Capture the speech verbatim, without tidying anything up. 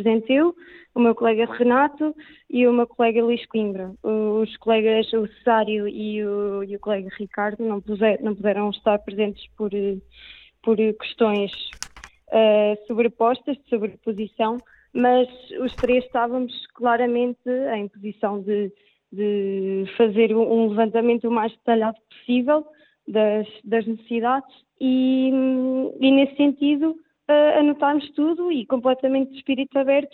presente eu, o meu colega Renato e o meu colega Luís Coimbra. Os colegas, o Cesário e o, e o colega Ricardo não, puser, não puderam estar presentes por, por questões uh, sobrepostas, de sobreposição, mas os três estávamos claramente em posição de, de fazer um levantamento o mais detalhado possível das, das necessidades e, e nesse sentido, uh, anotámos tudo e completamente de espírito aberto